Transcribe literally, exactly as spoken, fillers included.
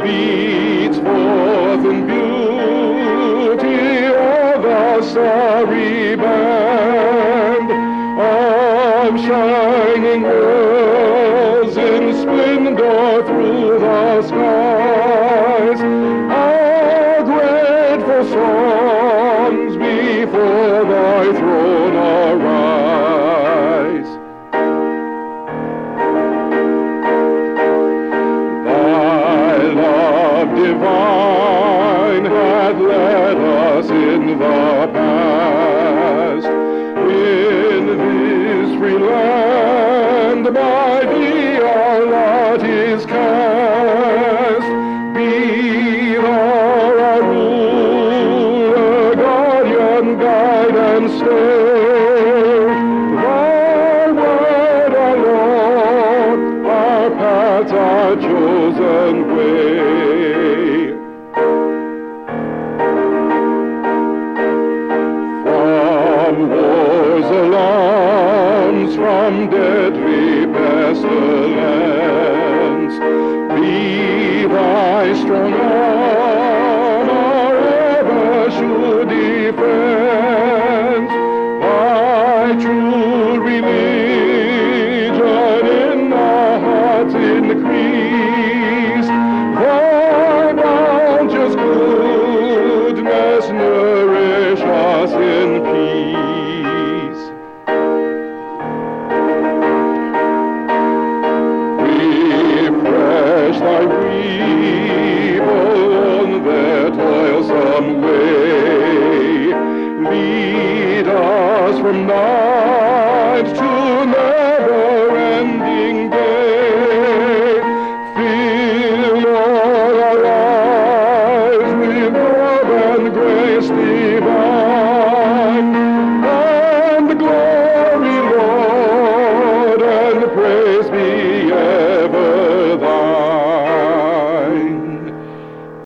beats forth in beauty of a starry band of shining worlds in splendor through the skies. Our grateful songs before thy throne arise. Thy love divine hath led us in the past. In this free land by thee our lot is cast. Be thou our ruler, guardian, guide, and stay. Thy word, our Lord, our paths, our chosen way. From war's alarms, from deadly pestilence, be thy strong arm our ever sure defense. Thy true religion in our hearts increase. Thy bounteous goodness nourish us in peace. Refresh thy people on their toilsome way. Lead us from now